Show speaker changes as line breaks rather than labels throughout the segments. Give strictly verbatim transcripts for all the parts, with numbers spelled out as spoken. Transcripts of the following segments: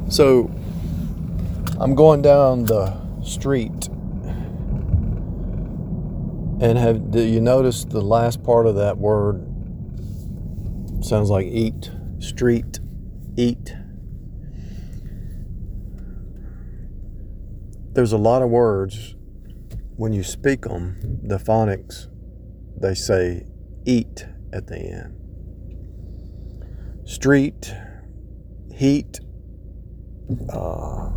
So I'm going down the street, and have do you notice the last part of that word sounds like eat? Street, eat. There's a lot of words, when you speak them, the phonics, they say eat at the end. Street, heat, uh,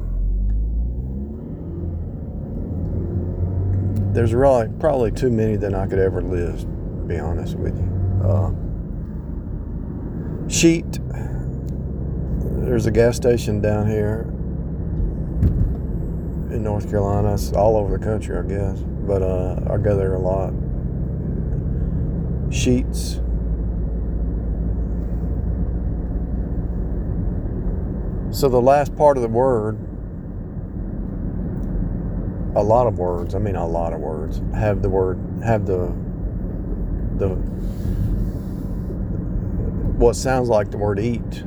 there's really probably too many than I could ever list, to be honest with you. Uh, sheet, there's a gas station down here in North Carolina. It's all over the country, I guess, but uh, I go there a lot. Sheets. So the last part of the word, a lot of words, I mean a lot of words, have the word, have the, the, what sounds like the word eat.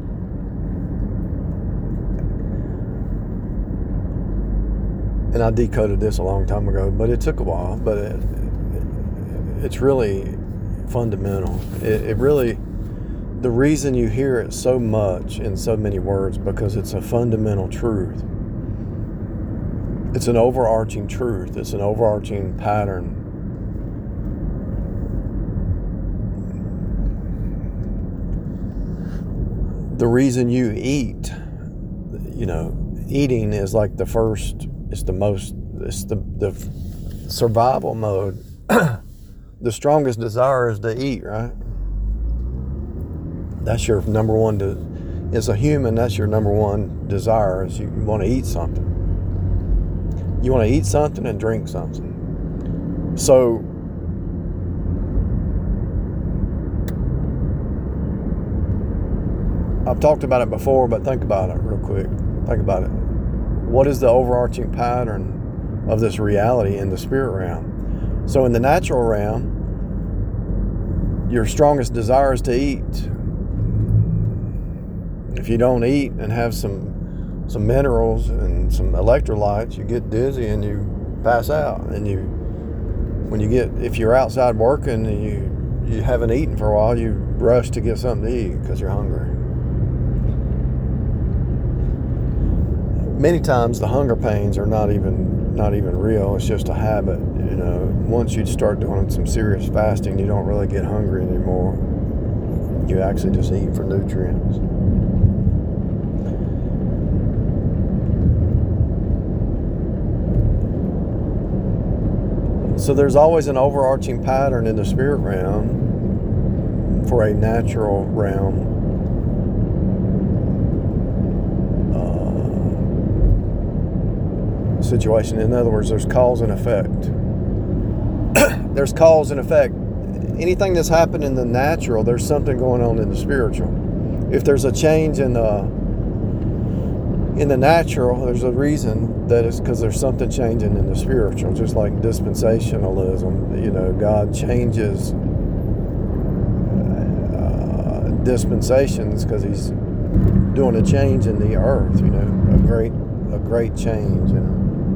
And I decoded this a long time ago, but it took a while, but it, it's really fundamental. It, it really, the reason you hear it so much in so many words, because it's a fundamental truth. It's an overarching truth. It's an overarching pattern. The reason you eat, you know, eating is like the first, it's the most, it's the, the survival mode. The strongest desire is to eat, right? That's your number one, de- as a human, that's your number one desire, is you, you want to eat something. You want to eat something and drink something. So, I've talked about it before, but think about it real quick. Think about it. What is the overarching pattern of this reality in the spirit realm? So in the natural realm, your strongest desire is to eat. If you don't eat and have some some minerals and some electrolytes, you get dizzy and you pass out. And you, when you get, if you're outside working and you you haven't eaten for a while, you rush to get something to eat because you're hungry. Many times the hunger pains are not even not even real. It's just a habit. You know, once you start doing some serious fasting, you don't really get hungry anymore. You actually just eat for nutrients. So there's always an overarching pattern in the spirit realm for a natural realm situation. In other words, there's cause and effect. There's cause and effect. Anything that's happened in the natural, there's something going on in the spiritual. If there's a change in the in the natural, there's a reason that it's because there's something changing in the spiritual. Just like dispensationalism, you know, God changes uh, dispensations because He's doing a change in the earth. You know, a great a great change. You know.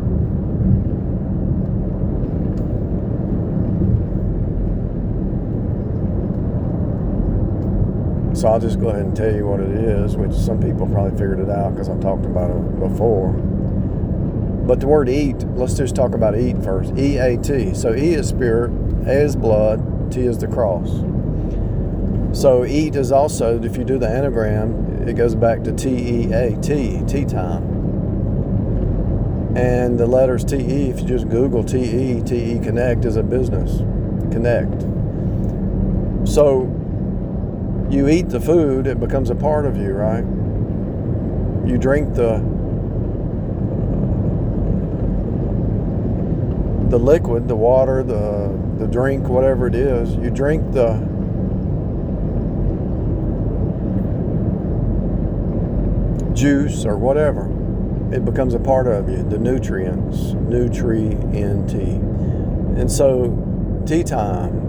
So I'll just go ahead and tell you what it is, which some people probably figured it out because I talked about it before. But the word eat, let's just talk about eat first. E A T. So E is spirit, A is blood, T is the cross. So eat is also, if you do the anagram, it goes back to T E A, T, tea time. And the letters T E, if you just Google T E, T E Connect is a business. Connect. So you eat the food, it becomes a part of you, right? You drink the the liquid, the water, the the drink, whatever it is. You drink the juice or whatever. It becomes a part of you. The nutrients, nutri-N-T. And so, tea time.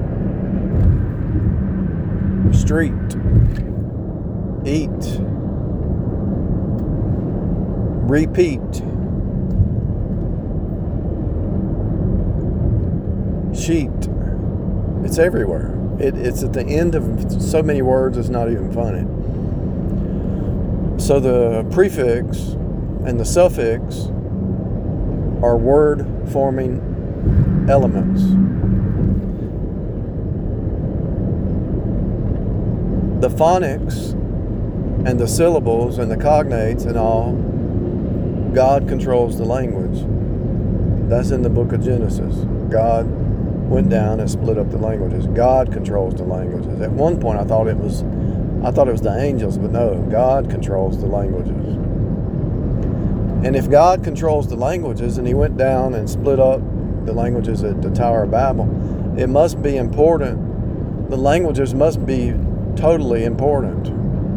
Street, eat, repeat, sheet. It's everywhere. It, it's at the end of so many words, it's not even funny. So the prefix and the suffix are word-forming elements. The phonics and the syllables and the cognates and all, God controls the language. That's in the book of Genesis. God went down and split up the languages. God controls the languages. At one point I thought it was I thought it was the angels, but no, God controls the languages. And if God controls the languages and he went down and split up the languages at the Tower of Babel, it must be important. The languages must be totally important.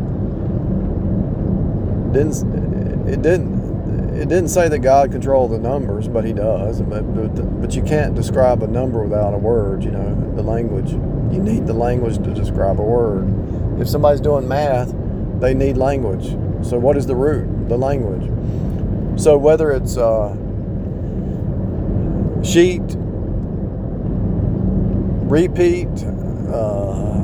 Didn't it didn't it didn't say that God controlled the numbers, but he does. But, but but you can't describe a number without a word, you know, the language. You need the language to describe a word. If somebody's doing math, they need language. So what is the root? The language. So whether it's uh, sheet, repeat, uh,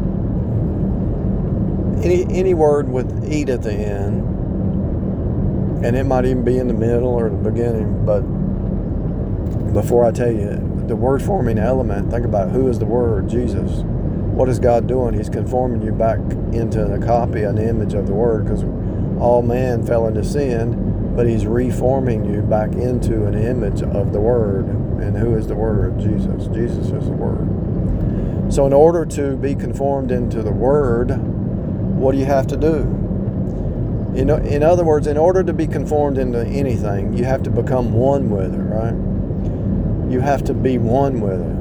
any any word with eat at the end, and it might even be in the middle or the beginning, but before I tell you, the word forming element, think about who is the word? Jesus. What is God doing? He's conforming you back into a copy, an image of the word, because all man fell into sin, but he's reforming you back into an image of the word. And who is the word? Jesus. Jesus is the word. So in order to be conformed into the word, what do you have to do? You know, in other words, in order to be conformed into anything, you have to become one with it, right? You have to be one with it.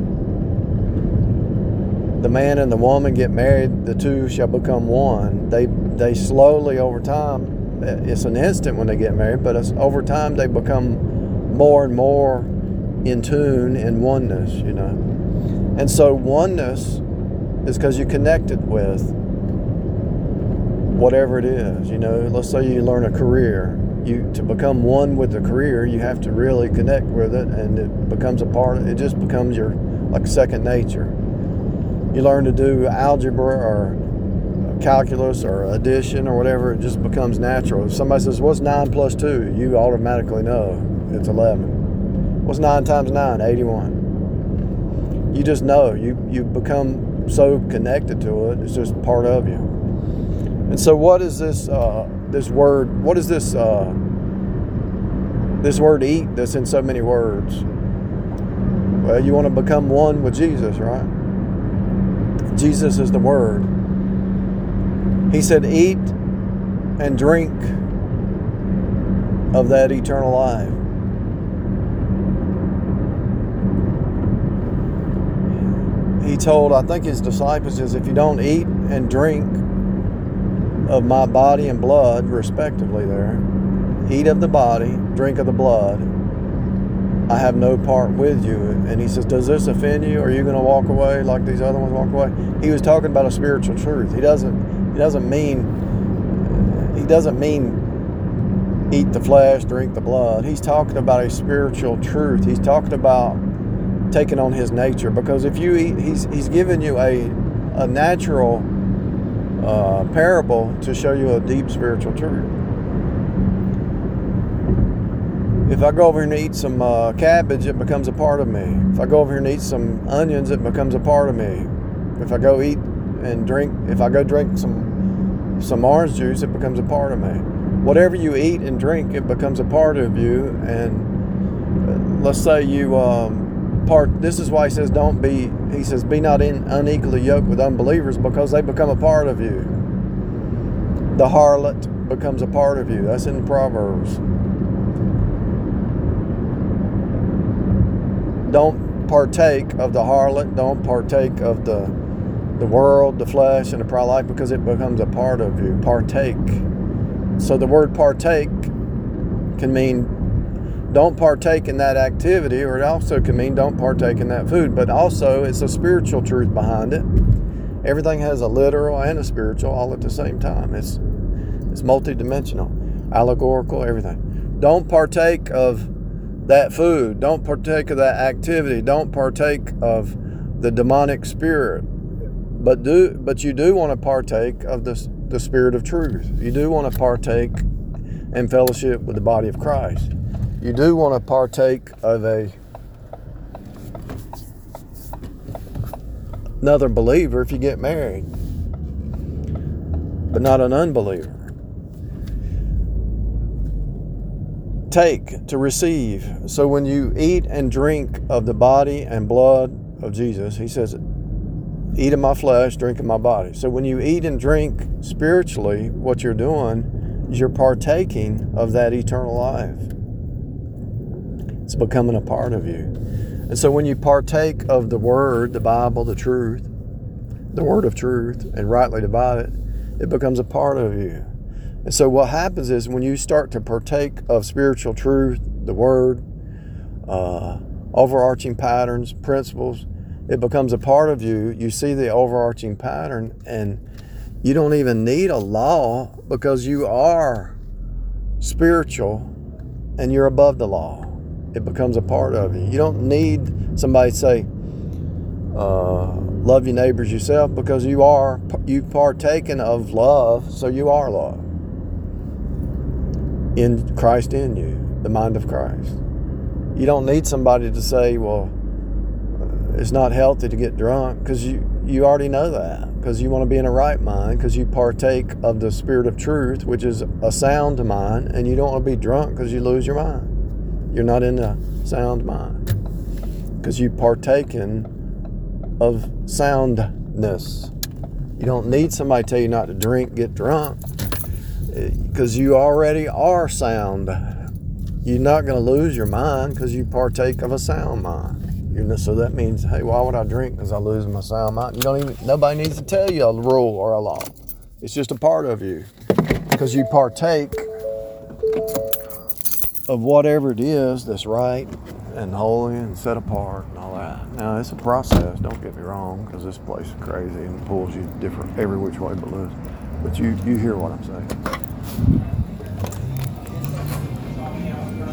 The man and the woman get married, the two shall become one. They they slowly over time, it's an instant when they get married, but it's, over time they become more and more in tune in oneness, you know. And so oneness is because you're connected with whatever it is, you know. Let's say you learn a career. You to become one with the career, you have to really connect with it, and it becomes a part of it. Just becomes your like second nature. You learn to do algebra or calculus or addition or whatever, it just becomes natural. If somebody says, what's nine plus two? You automatically know it's eleven. What's nine times nine? eighty-one. You just know. You, you become so connected to it, it's just part of you. And so what is this uh, this word, what is this uh, this word eat that's in so many words? Well, you want to become one with Jesus, right? Jesus is the word. He said, eat and drink of that eternal life. He told, I think his disciples, is if you don't eat and drink of my body and blood, respectively there, eat of the body, drink of the blood, I have no part with you. And he says, does this offend you? Are you going to walk away like these other ones walk away? He was talking about a spiritual truth. He doesn't, he doesn't mean, he doesn't mean eat the flesh, drink the blood. He's talking about a spiritual truth. He's talking about taking on his nature, because if you eat, he's, he's given you a, a natural uh, parable to show you a deep spiritual truth. If I go over here and eat some uh, cabbage, it becomes a part of me. If I go over here and eat some onions, it becomes a part of me. If I go eat and drink, if I go drink some some orange juice, it becomes a part of me. Whatever you eat and drink, it becomes a part of you. And let's say you um, part. This is why he says, "Don't be." He says, "Be not in, unequally yoked with unbelievers," because they become a part of you. The harlot becomes a part of you. That's in Proverbs. Don't partake of the harlot. Don't partake of the the world, the flesh, and the pride of life, because it becomes a part of you. Partake. So the word partake can mean don't partake in that activity, or it also can mean don't partake in that food. But also, it's a spiritual truth behind it. Everything has a literal and a spiritual all at the same time. It's it's multidimensional, allegorical, everything. Don't partake of that food. Don't partake of that activity. Don't partake of the demonic spirit. But do but you do want to partake of the, the spirit of truth. You do want to partake in fellowship with the body of Christ. You do want to partake of a another believer if you get married, but not an unbeliever. Take, to receive. So when you eat and drink of the body and blood of Jesus, he says, eat of my flesh, drink of my body. So when you eat and drink spiritually, what you're doing is you're partaking of that eternal life. It's becoming a part of you. And so when you partake of the Word, the Bible, the truth, the Word of truth, and rightly divide it, it becomes a part of you. And so what happens is when you start to partake of spiritual truth, the Word, uh, overarching patterns, principles, it becomes a part of you. You see the overarching pattern, and you don't even need a law because you are spiritual and you're above the law. It becomes a part of you. You don't need somebody to say, uh, love your neighbors yourself, because you are, you've partaken of love, so you are love. In Christ in you, the mind of Christ. You don't need somebody to say, well, it's not healthy to get drunk, because you, you already know that, because you want to be in a right mind, because you partake of the spirit of truth, which is a sound mind, and you don't want to be drunk because you lose your mind. You're not in a sound mind because you partaken of soundness. You don't need somebody to tell you not to drink, get drunk, because you already are sound. You're not going to lose your mind because you partake of a sound mind. You're, so that means, hey, why would I drink? Because I lose my sound mind. You don't even. Nobody needs to tell you a rule or a law. It's just a part of you because you partake of whatever it is that's right and holy and set apart and all that. Now, it's a process, don't get me wrong, because this place is crazy and pulls you different every which way but loose. But you, you hear what I'm saying.